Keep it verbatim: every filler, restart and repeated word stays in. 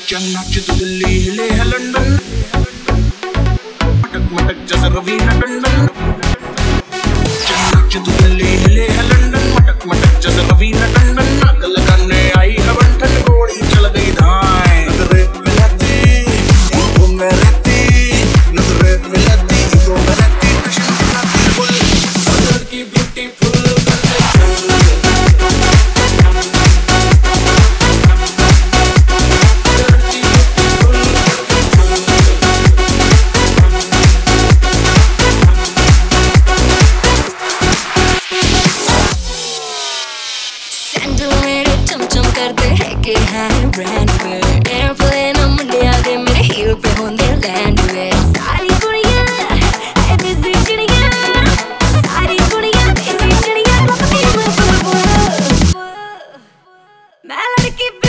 चन्ना चित दिल्ली हिले है लंदन, मटक मटक जैसे रवीना टंडन। चन्ना चित दिल्ली हिले है लंदन, मटक मटक जैसे रवीना टंडन। नाक लगाने आई है बंठन, गोली चल गई धाए। नजरे मिलाती इनको में रहती, नजरे मिलाती इनको में रहती। नशा दिखाती फुल बदल की ब्यूटीफुल करते हैं कि हैं ब्रांड पे एयरप्लेन हम इंडिया के मेरे हीरो पे होंगे लैंड पे। सारी कुड़ियां ऐ देसी चिड़ियां, सारी कुड़ियां देसी चिड़ियां। मैं लड़की